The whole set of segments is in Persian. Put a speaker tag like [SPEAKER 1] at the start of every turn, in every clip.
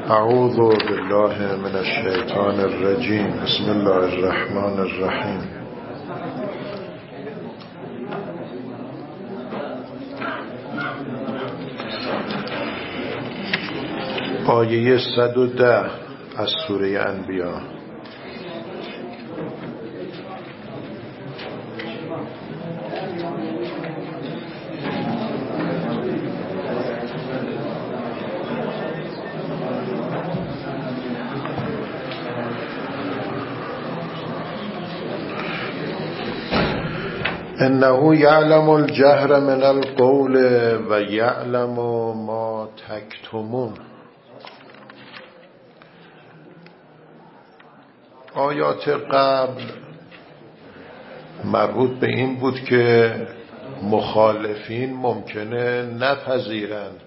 [SPEAKER 1] اعوذ بالله من الشیطان الرجیم. بسم الله الرحمن الرحیم. آیه 110 از سوره انبیاء. انه یعلم الجهر من القول و یعلم ما تکتمون. آیات قبل مربوط به این بود که مخالفین ممکنه نپذیرند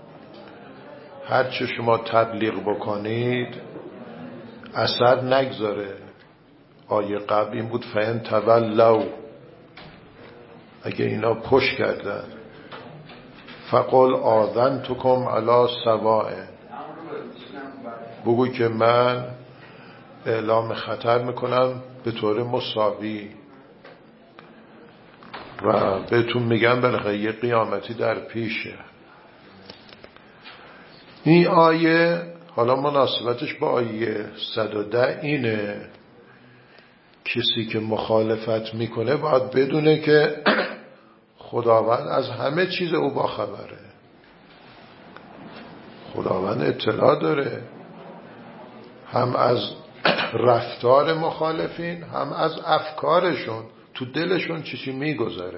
[SPEAKER 1] هرچه شما تبلیغ بکنید اثر نگذاره. آیه قبل این بود فإن تولوا، اگه اینا پشت کردن، فقل آذنتکم علی سواء، بگو که من اعلام خطر میکنم به طور مساوی و بهتون میگم بالاخره یه قیامتی در پیشه. این آیه حالا مناسبتش با آیه 110 اینه کسی که مخالفت میکنه باید بدونه که خداوند از همه چیز او باخبره. خداوند اطلاع داره هم از رفتار مخالفین هم از افکارشون، تو دلشون چیزی میگذره.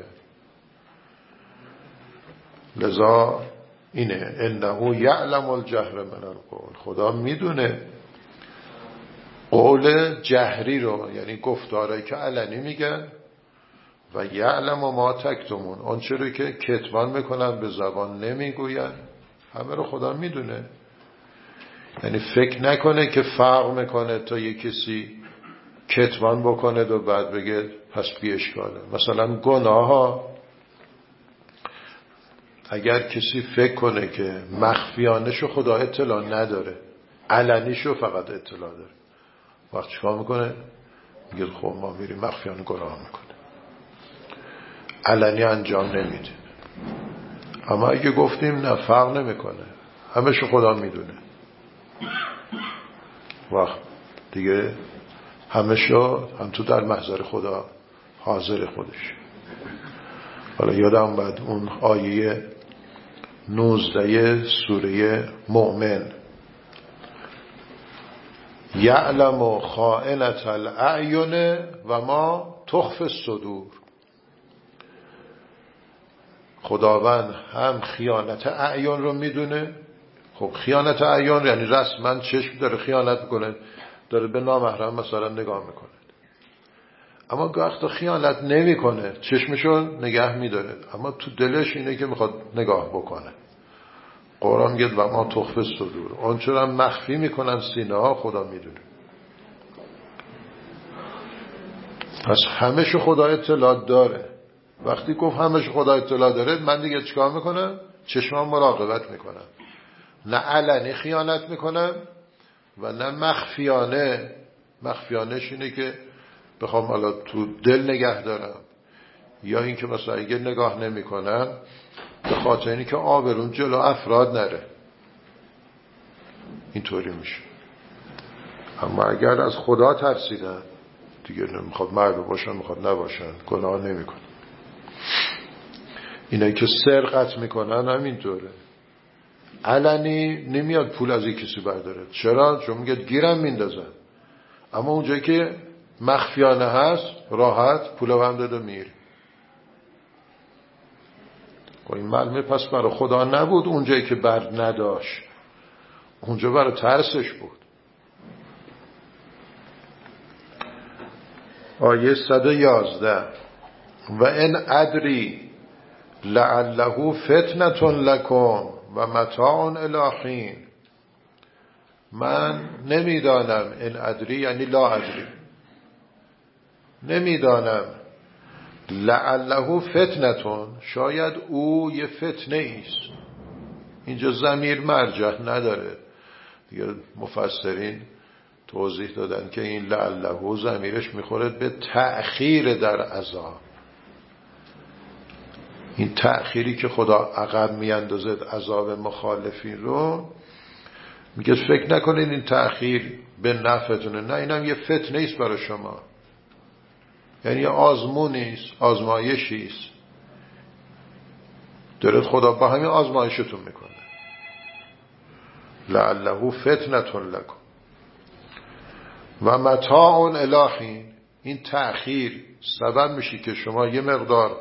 [SPEAKER 1] لذا اینه انه یعلم الجهر من القول، خدا میدونه قول جهری رو، یعنی گفتارایی که علنی میگن، و یعلم ما تکتمون، اون چیزی که کتمان میکنن به زبان نمیگوین، همه رو خدا میدونه. یعنی فکر نکنه که فرق میکنه تا یه کسی کتمان بکنه و بعد بگه پس بی اشکاله. مثلا گناه ها اگر کسی فکر کنه که مخفیانشو خدا اطلاع نداره، علنیشو فقط اطلاع داره، وقت چیکار میکنه؟ میگه خب ما میریم مخفیانه گناه میکنه، علنی انجام نمیده. اما اگه گفتیم نه فرق نمیکنه، همه‌شو خدا میدونه، وقت دیگه همه‌شو هم تو در محضر خدا حاضر خودش. حالا یادم بعد اون آیه 19 سوره مؤمن، یعلم خائنة الاعین و ما تخفی الصدور. خداوند هم خیانت اعیان رو میدونه. خب خیانت اعیان یعنی رسما چشم داره خیانت میکنه، داره به نامحرم مثلا نگاه میکنه، اما وقتا خیانت نمیکنه، چشمشو نگه میداره، اما تو دلش اینه که میخواد نگاه بکنه. قرآن میگه و ما تخفی الصدور، اون چرا مخفی میکنن سینه ها خدا میدونه. پس همه‌شو خدا اطلاع داره. وقتی گفت همه‌شو خدا اطلاع داره، من دیگه چیکار میکنم؟ چشمام مراقبت میکنم، نه علنی خیانت میکنم و نه مخفیانه. مخفیانش اینه که بخوام حالا تو دل نگه دارم، یا این که مثلا اگه نگاه نمیکنم به خاطر اینی که آبرون جلو افراد نره، اینطوری میشه. اما اگر از خدا ترسیدن دیگه نمیخواد مرد باشن میخواد نباشن، گناه نمیکنن. اینایی که سرقت میکنن همینطوره، علنی نمیاد پول از یک کسی برداره. چرا؟ چون میگه گیرم میندازن. اما اونجایی که مخفیانه هست راحت پول هم داده میره. این معلومه پس برای خدا نبود اونجایی که بر نداشت، اونجا برای ترسش بود. آیه 111 و ان ادری لعله فتنة لکم و متاع الی حین. من نمیدانم، ان ادری یعنی لا ادری، نمیدانم، لعله فتنة، شاید او یه فتنه ایست. اینجا ضمیر مرجع نداره، دیگه مفسرین توضیح دادن که این لعله ضمیرش میخوره به تأخیر در عذاب. این تأخیری که خدا عقب میاندازد عذاب مخالفین رو، میگه فکر نکنید این تأخیر به نفعتونه، نه، اینم یه فتنه است برای شما، یعنی یه آزمونی است، آزمایشی است، داره خدا با همین آزمایشتون میکنه. لعله فتنة لکم و متاع الی حین. این تأخیر سبب میشه که شما یه مقدار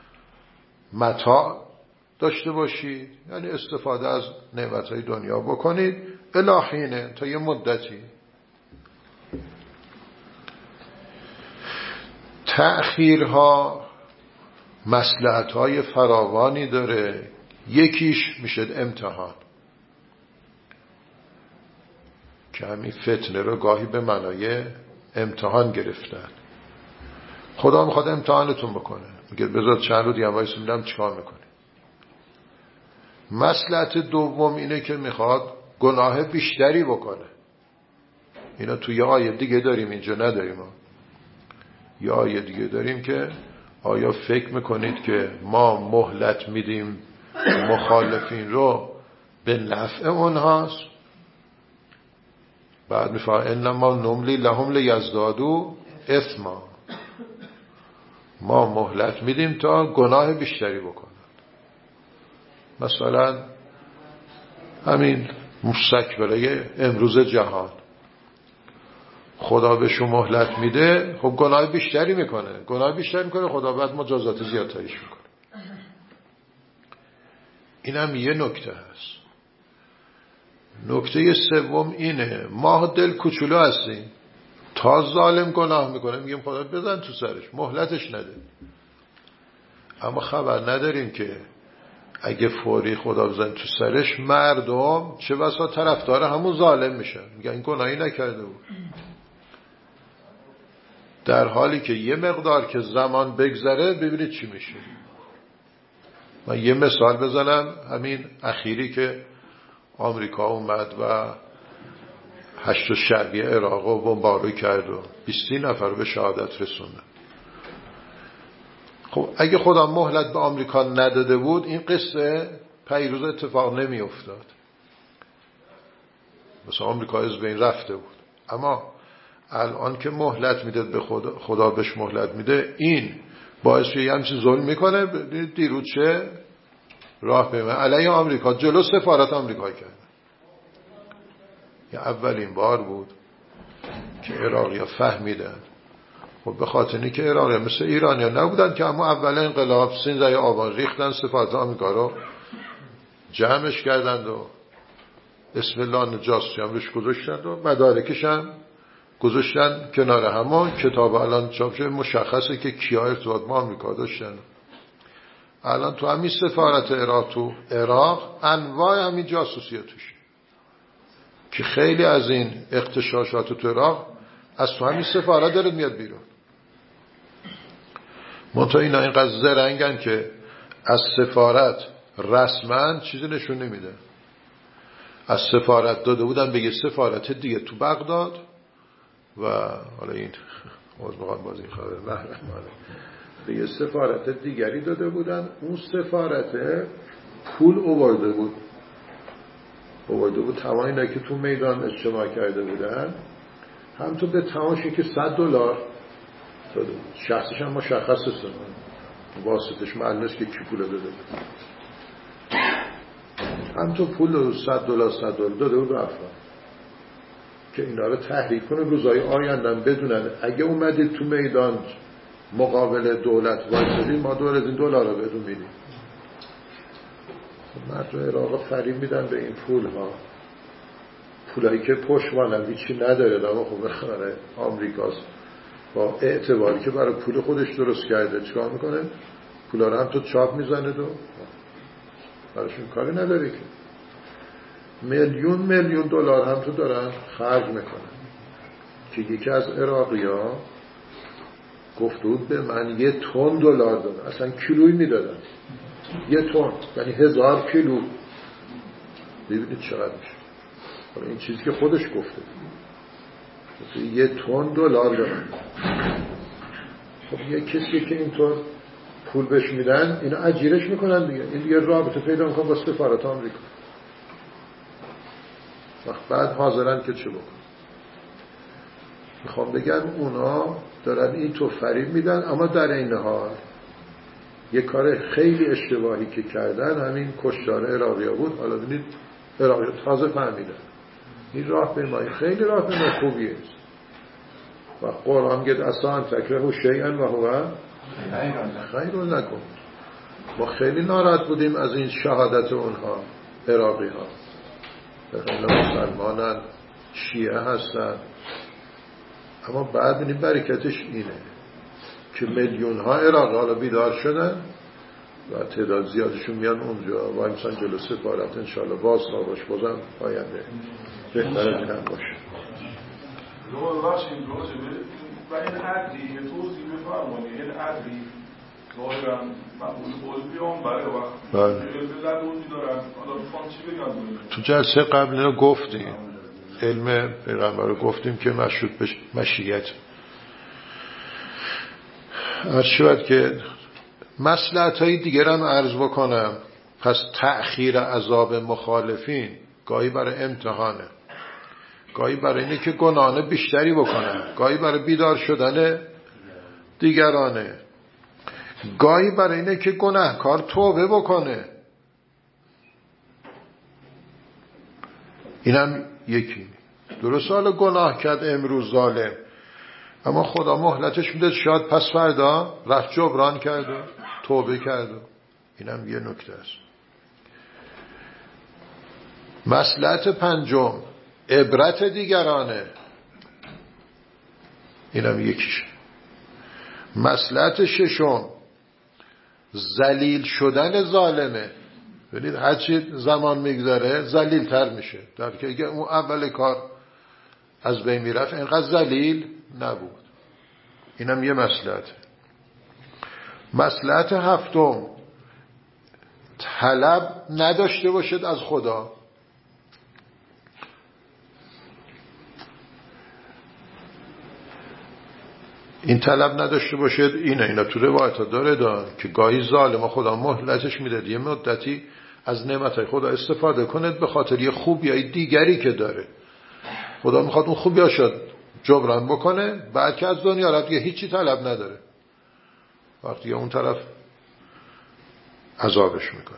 [SPEAKER 1] متاع داشته باشید، یعنی استفاده از نعمتهای دنیا بکنید، الی حین، تا یه مدتی. تأخیرها مصلحت‌های فراوانی داره. یکیش میشه امتحان، که همین فتنه رو گاهی به معنای امتحان گرفتن. خدا میخواد امتحانتون بکنه، میگه بذار چند رو دیگه وایس میدم چیکار میکنی. مصلحت دوم اینه که میخواد گناه بیشتری بکنه. اینا توی یه آیه دیگه داریم، اینجا نداریم. یه آیه دیگه داریم که آیا فکر میکنید که ما مهلت میدیم مخالفین رو به نفع اونهاست؟ بعد میفرماید انما نملی لهم لیزدادوا اثما. ما مهلت میدیم تا گناه بیشتری بکنن. مثلا همین مستکبره امروز جهان، خدا به شما مهلت میده، خب گناه بیشتری میکنه، خدا بعد مجازات زیادتریش میکنه. این هم یه نکته هست. نکته سوم اینه، ما دل کوچولو هستیم، تا ظالم گناه میکنه میگیم خدا بزن تو سرش، مهلتش نده. اما خبر نداریم که اگه فوری خدا بزن تو سرش، مردم چه بسا طرفدار همون ظالم میشن، میگن این گناهی نکرده بود. در حالی که یه مقدار که زمان بگذره ببینید چی میشه. من یه مثال بزنم، همین اخیری که آمریکا اومد و 8 شهری عراق رو بمبارو کرد و 20 نفر رو به شهادت رسوند. خب اگه خدا مهلت به آمریکا نداده بود، این قصه پیروز اتفاق نمی افتاد، مثلا آمریکا از بین رفته بود. اما الان که مهلت میده به خدا بهش مهلت میده، این باعث یه همچین ظلم میکنه. دیروز چه راه پیمه علیه آمریکا جلو سفارت آمریکا کرد. یه اولین بار بود که عراقی‌ها فهمیدن. خب به خاطر اینکه عراقی‌ها مثل ایرانی‌ها نبودن که اما اول انقلاب 13 آبان ریختن سفارت آمریکا رو جمعش کردند و اسم الله جاسوسی هم روش گذاشتند و مدارکش هم گذاشتن کنار همون. کتاب الان چاپ شده، مشخصه که کیا ارتباط با آمریکا داشتن. الان تو همین سفارت عراق، تو عراق انواع همین جاسوسی توش، که خیلی از این اغتشاشات تو عراق از تو همین سفارت داره میاد بیرون. منتها اینا اینقدر زرنگن که از سفارت رسما چیزی نشون نمیده. از سفارت داده بودن به یه سفارت دیگه تو بغداد و حالا این موضوعات باز این خبر به یه سفارت دیگری داده بودن. اون سفارت پول آورده بود تمام اینا که تو میدان اجتماع کرده بودن، هم تو به تماشی که $100 داده بود. شخصش هم مشخص است، واسطش معلوم است که کی پول داده بود. هم تو پول $100 داده بود به افراد که اینا رو تحریک کنه روزهای آیندن بدونن اگه اومدید تو میدان مقابل دولت وایسادید، ما دور از این $. رو بدون میدیم. مردم عراق فریب میدن به این پولایی که پشتوانه هیچی نداره، اما خب بخوره آمریکاست با اعتباری که برای پول خودش درست کرده چیکار میکنه؟ پولا رو هم تو چاپ میزنه و براشون کاری نداره که میلیون دلار هم تو دارن خرج میکنن. که یکی از عراقی‌ها گفت بود به من 1 تن دلار دادن، اصلا کیلویی میدادن، 1 تن یعنی 1000 کیلو. ببینید چقدر میشه. این چیزی که خودش گفته $1 تن دارن. خب یه کسی که اینطور پول بهش میدن اینا اجیرش میکنن دیگه، این دیگه رابطه پیدا میکنه با سفارت آمریکا. وقت بعد حاضرن که چه بکن. میخوام بگم اونا دارن این تو فریب میدن، اما در این حال یه کار خیلی اشتباهی که کردن همین کشتار عراقی ها بود. حالا ببینید عراقی تازه فهمیدن این راه پیمایی خیلی راه پیمایی خوبیه و قرآن گفت اصلا تکره شیئا و هو خیر لکم. ما خیلی ناراحت بودیم از این شهادت اونها عراقی ها، خیلی مسلمانن، شیعه هستن، اما بعد ببینیم برکتش اینه که میلیون ها عراقی حالا بیدار شدن و تعداد زیادشون میان اونجا و امسان جلو سفارت انشاءالله باز باش بازم آینده بهتر از این هم باشه.
[SPEAKER 2] و این عدلی یه توضیح بفرمانی، این عدلی ظاهرا مقبول قول بیام برای وقت علم لدونی دارن. حالا میخوام چی بگم
[SPEAKER 1] تو جلسه قبل اینو گفتیم، علم پیغمبر رو گفتیم که مشروط به مشیت. عرض شود که مصلحت‌های دیگر هم عرض بکنم. پس تأخیر عذاب مخالفین گاهی برای امتحانه، گاهی برای اینه که گناهانه بیشتری بکنن، گاهی برای بیدار شدن دیگرانه، گاهی برای اینه که گناهکار توبه بکنه. اینم یکی. درست حالا گناه کرد امروز ظالم، اما خدا مهلتش میده، شاید پس فردا رفت جبران کرد و توبه کرد. اینم یه نکته است. مصلحت پنجم عبرت دیگرانه، اینم یکیشه. مصلحت ششم ذلیل شدن ظالمه. ببینید هرچی زمان میگذره ذلیل تر میشه، در که اگه اون اول کار از بین میرفت اینقدر ذلیل نبود. اینم یه مصلحت. مصلحت هفتم طلب نداشته باشد از خدا. این طلب نداشته باشد اینا تو روایت ها داره که گاهی ظالم خدا مهلتش میده یه مدتی از نعمتهای خدا استفاده کند به خاطر یه خوبیای دیگری که داره. خدا میخواد اون خوبیاشو جبران بکنه، بعد که از دنیا رفت دیگه هیچی طلب نداره، وقتی اون طرف عذابش میکنه.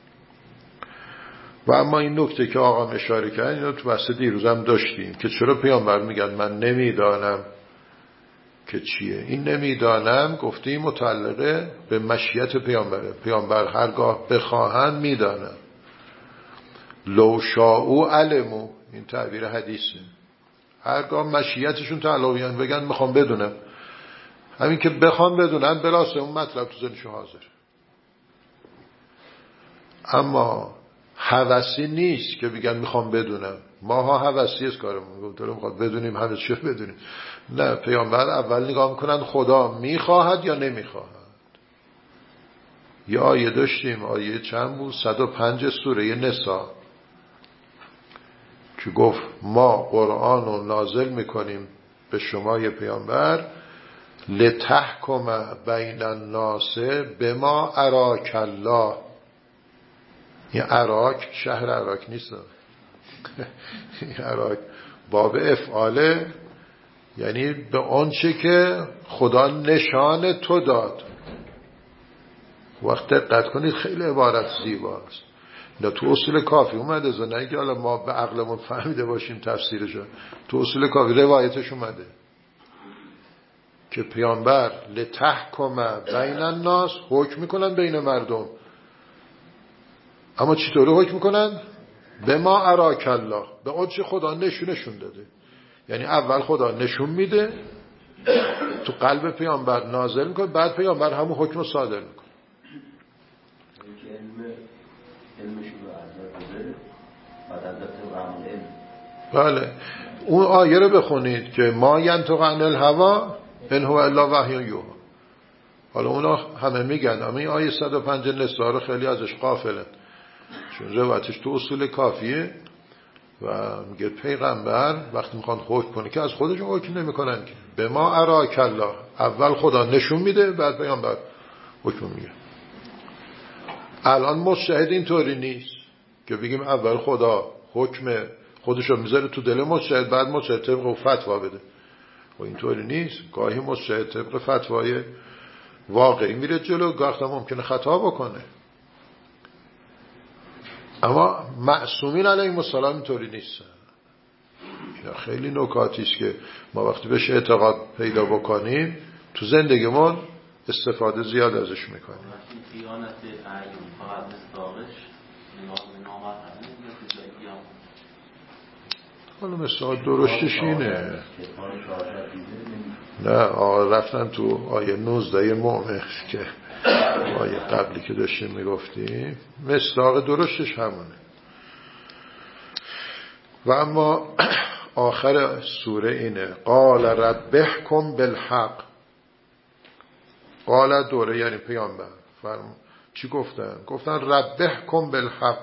[SPEAKER 1] و اما این نکته که آقا اشاره کرد اینو تو بحث دیروزم داشتیم که چرا پیامبر میگن من نمیدانم که چیه. این نمیدانم گفتیم متعلقه به مشیت پیامبره. پیامبر هرگاه بخواهن میدانم. لو شاءوا علموا، این تعبیر حدیثه. هرگاه مشیتشون تعلقیان بگن میخوام بدونم، همین که بخوام بدونن بلاسه اون مطلب تو ذهنشون حاضر. اما هوسی نیست که بگن میخوام بدونم. ماها هوسی است کارمون، داره میخواد بدونیم، همه چی بدونیم. نه، پیامبر اول نگاه میکنن خدا میخواهد یا نمیخواهد. یه آیه داشتیم، آیه چند بود؟ 105 سوره نساء که گفت ما قرآن رو نازل میکنیم به شما یه پیامبر لتحکم بین الناس بما اراک الله. این اراک شهر اراک نیست، این اراک باب افعاله، یعنی به آنچه که خدا نشان تو داد. وقت دقت کنید خیلی عبارت زیباست. نه تو اصول کافی اومده، نه اینکه حالا ما به عقلمون فهمیده باشیم تفسیرشو. تو اصول کافی روایتش اومده که پیامبر لتحکم بین الناس، حکم میکنن بین مردم. اما چطوری حکم میکنن؟ به ما اراک الله، به اون چه خدا نشون داده. یعنی اول خدا نشون میده، تو قلب پیامبر نازل میکنه، بعد پیامبر همون حکم رو صادر میکنه. بله، اون آیه رو بخونید که ما ینطق عن الهوا ان هو الا وحی یوحی. حالا اونا همه میگن، اما این آیه 105 نساء رو خیلی ازش غافلن، چون روایتش تو اصول کافیه و میگه پیغمبر وقتی میخوان حکم کنه که از خودشون حکم نمیکنن که به ما اراک الله، اول خدا نشون میده بعد پیغمبر حکم میگه. الان مجتهد اینطوری نیست که بگیم اول خدا حکم خودشو میذاره تو دل مجتهد بعد مجتهد طبق فتوا بده. و اینطوری نیست. گاهی مجتهد طبق فتوای واقعی میره جلو، گاهی ممکنه خطا بکنه. اما معصومین علیهم السلام اینطوری نیستن. خیلی نکاتی است که ما وقتی بهش اعتقاد پیدا بکنیم تو زندگیمون استفاده زیاد ازش میکنیم.
[SPEAKER 3] خیانت اعیان فقط مصداقش
[SPEAKER 1] حالا مثال درشتش اینه. نه آقا رفتن تو آیه 19 مؤمن که آیه قبلی که داشتیم میگفتیم مصداق درشتش همونه. و اما آخر سوره اینه قال ربحکم بالحق. قال دوره یعنی پیامبر چی گفتن؟ گفتن ربحکم بالحق،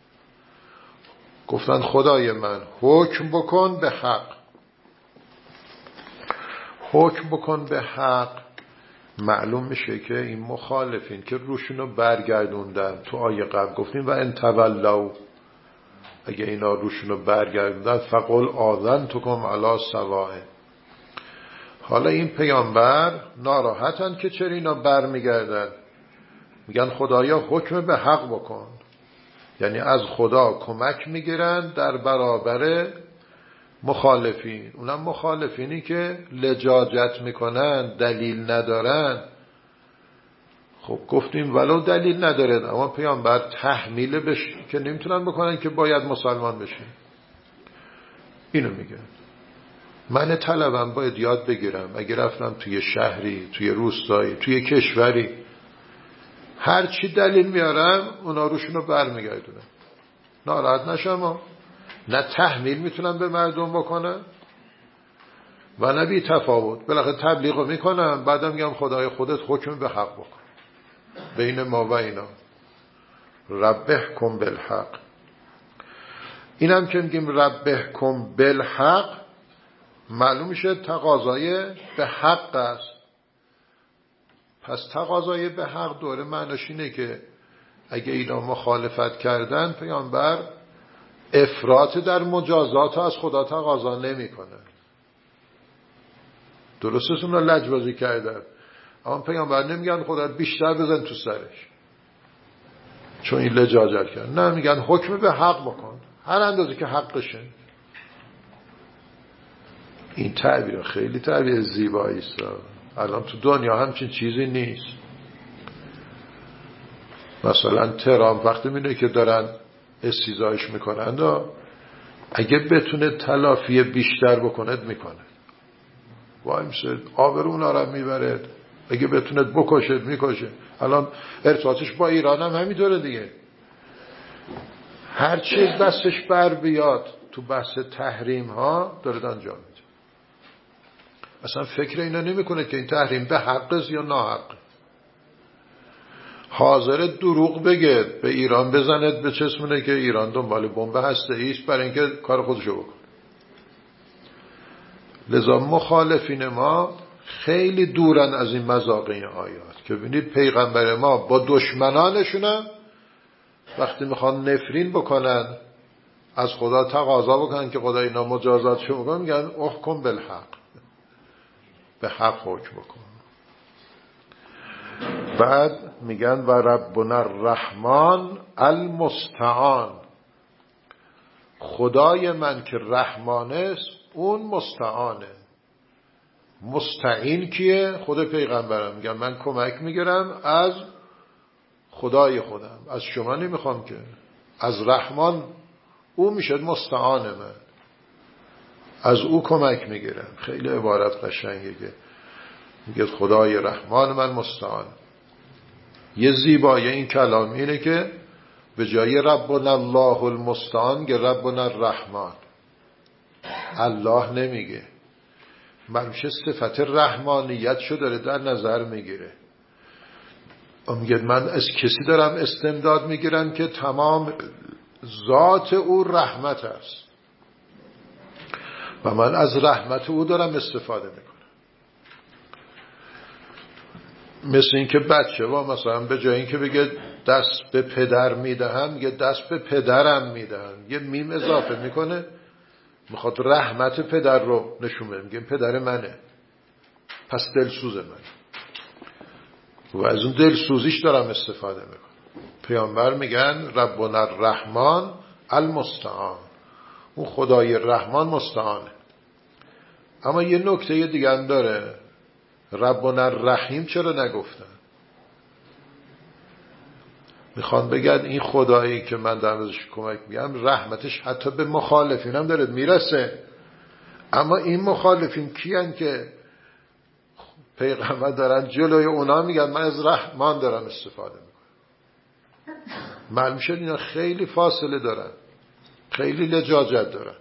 [SPEAKER 1] گفتن خدای من حکم بکن به حق. حکم بکن به حق معلوم میشه که این مخالفین که روشونو برگردوندن تو آیه قبل گفتیم و ان تولوا، اگه اینا روشونو برگردوندن فقل آذنتکم علی سواء. حالا این پیامبر ناراحتن که چرا اینا برمیگردن، میگن خدایا حکم به حق بکن، یعنی از خدا کمک میگیرن در برابر مخالفین. اونم مخالفینی که لجاجت میکنن، دلیل ندارن. خب گفتیم ولو دلیل ندارد اما پیامبر تحمیل بشه که نمیتونن بکنن که باید مسلمان بشین. اینو میگن من طلبم باید یاد بگیرم اگه رفتم توی شهری، توی روستایی، توی کشوری، هر چی دلیل میارم اونا روشونو برمیگردونم، ناراحت نشم. نه تحمیل میتونم به مردم بکنم و نه بی تفاوت. بالاخره تبلیغ میکنم بعدم میگم خدای خودت حکم به حق بکن بین ما و اینا. ربحکم بالحق. اینم که میگیم ربحکم بالحق معلوم میشه تقاضای به حق است. پس تقاضای به حق دوره معناش اینه که اگه اینا مخالفت کردن پیامبر افراط در مجازات از خدا تقاضا نمیکنه. درسته اونا لجبازی کردن اما پیامبر نمیگن خدا بیشتر بزن تو سرش چون این لجاجت کرد. نه میگن حکم به حق بکن هر اندازه که حقشه. این تعبیر خیلی تعبیر زیبایی است. الان تو دنیا همچین چیزی نیست. مثلا ترامپ وقتی میبینه که دارن استیزایش میکنن اگه بتونه تلافی بیشتر بکند میکنه. وای میشه آبرون آرم میبرد. اگه بتونه بکشد میکشه. الان ارتباطش با ایران هم همینطوره دیگه. هر چیز دستش بر بیاد تو بحث تحریم ها داره انجام میده. اصلا فکر اینا نمیکنه که این تحریم به حق است یا ناحق. حاضر دروغ بگه به ایران بزند به چسمونه که ایران دنبال بمب هسته‌ای است برای اینکه کار خودشو بکنه. لذا مخالفین ما خیلی دورن از این مذاق این آیات که ببینید پیغمبر ما با دشمنانشون وقتی میخوان نفرین بکنن از خدا تقاضا بکنن که خدا اینا مجازاتشو بکنن میگن احکم بالحق، به حق حکم بکن. بعد میگن و ربنا الرحمن المستعان. خدای من که رحمان است اون مستعانه. مستعین کیه؟ خود پیغمبرم. میگن من کمک میگیرم از خدای خودم، از شما نمیخوام که. از رحمان او میشه مستعان من، از او کمک میگیرم. خیلی عبارت قشنگه که میگه خدای رحمان من مستعان. یه زیبایی این کلام اینه که به جای ربنا الله المستعان که ربنا الرحمن. الله نمیگه، منشه صفت رحمانیت شو داره در نظر میگیره. میگه من از کسی دارم استمداد میگیرم که تمام ذات او رحمت است. و من از رحمت او دارم استفاده میکنم. مثل این که بچه با مثلا به جای این که بگه دست به پدر میدهم میگه دست به پدرم میدهم، یه میم اضافه میکنه، میخواد رحمت پدر رو نشون بده، میگه پدر منه پس دلسوز من و از اون دلسوزیش دارم استفاده میکنم. پیامبر میگن ربنا الرحمن المستعان، اون خدای رحمان مستعانه. اما یه نکته دیگه هم داره، ربنا الرحیم چرا نگفتن؟ میخوان بگن این خدایی که من در ازش کمک میگم رحمتش حتی به مخالفین هم داره میرسه. اما این مخالفین کیان که پیغمبر دارن جلوی اونا میگن من از رحمان دارم استفاده میکنم؟ معلوم شد اینا خیلی فاصله دارن، خیلی لجاجت دارن.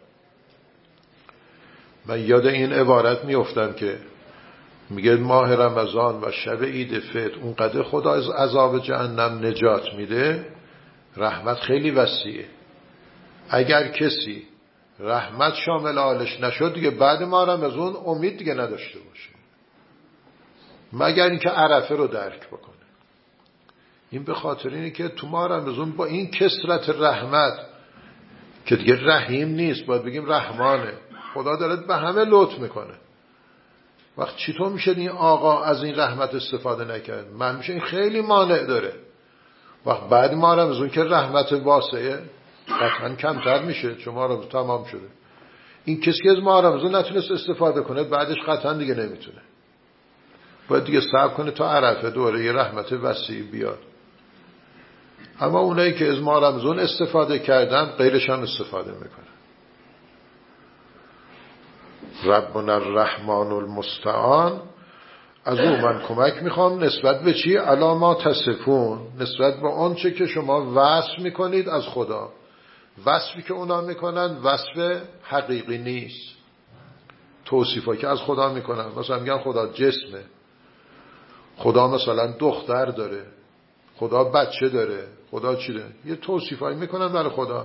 [SPEAKER 1] من یاد این عبارت میافتم که میگه ماه رمضان و شب عید فطر اونقدر خدا از عذاب جهنم نجات میده، رحمت خیلی وسیعه. اگر کسی رحمت شامل آلش نشد دیگه بعد ماه رمضان امید دیگه نداشته باشه، مگر اینکه عرفه رو درک بکنه. این به خاطر اینه که تو ماه رمضان با این کثرت رحمت که دیگه رحیم نیست، باید بگیم رحمانه، خدا داره به همه لطف میکنه. وقت چطور میشه این آقا از این رحمت استفاده نکرد؟ من میشه این خیلی مانع داره. وقت بعد ما رمضان که رحمت واسعه قطعا کمتر میشه، چون ما رمضان تمام شده. این کسی که از ما رمضان نتونست استفاده کنه بعدش قطعا دیگه نمیتونه، باید دیگه صبر کنه تا عرفه دوره یه رحمت وسیع بیاد. اما اونایی که از ما رمضان استفاده کردن غیرش هم استفاده میکنه. ربنا الرحمن المستعان، از او من کمک میخوام نسبت به چی؟ الا ما تصفون، نسبت به آنچه که شما وصف میکنید از خدا. وصفی که اونا میکنن وصف حقیقی نیست، توصیفایی که از خدا میکنن. مثلا میگن خدا جسمه، خدا مثلا دختر داره، خدا بچه داره، خدا چی داره، یه توصیفایی میکنن برای خدا.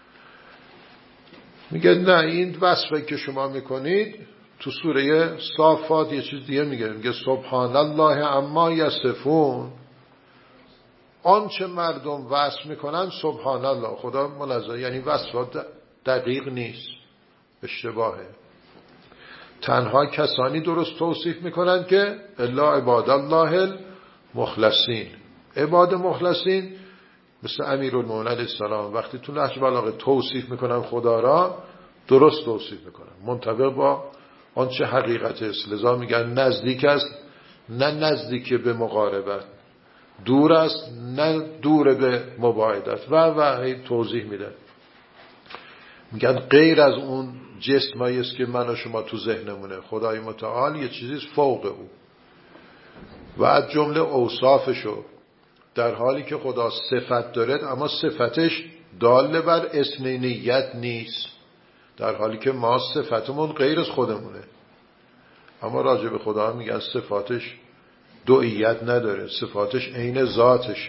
[SPEAKER 1] میگه نه، این وصفی که شما میکنید تو سوره صافات یه چیز دیگه میگه سبحان الله عما یصفون، آنچه مردم وصف میکنن سبحان الله، خدا منزه، یعنی وصفات دقیق نیست، اشتباهه. تنها کسانی درست توصیف میکنن که الا عباد الله المخلصین. عباد مخلصین مثل امیرالمومنین علیه السلام وقتی تو نهج بلاغه توصیف میکنن خدا را درست توصیف میکنن، منطبق با آنچه حقیقت است. لذا میگن نزدیک است نه نزدیک به مقاربت، دور است نه دور به مباعدت و توضیح میدن. میگن غیر از اون جسمایی است که من و شما تو ذهنمونه، خدای متعال یه چیزی فوق او و از جمله اوصافشو، در حالی که خدا صفت دارد اما صفتش داله بر اثنینیت نیست، در حالی که ما صفتمون غیر از خودمونه. اما راجع به خدا میگن صفاتش دوئیت نداره، صفاتش عین ذاتشه.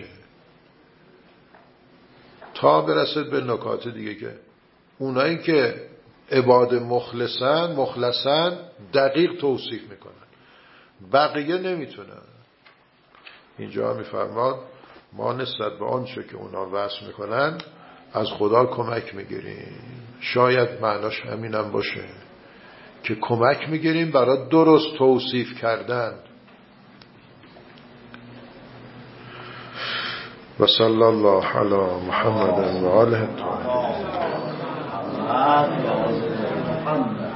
[SPEAKER 1] تا برسد به نکات دیگه که اونایی که عباد مخلصن دقیق توصیف میکنن، بقیه نمیتونن. اینجا میفرماد ما نسبت به آنچه که اونا وصف میکنن از خدا کمک میگیریم. شاید معناش همینم باشه که کمک میگیریم برای درست توصیف کردن. و صلی الله علی محمد و آله الطاهرین.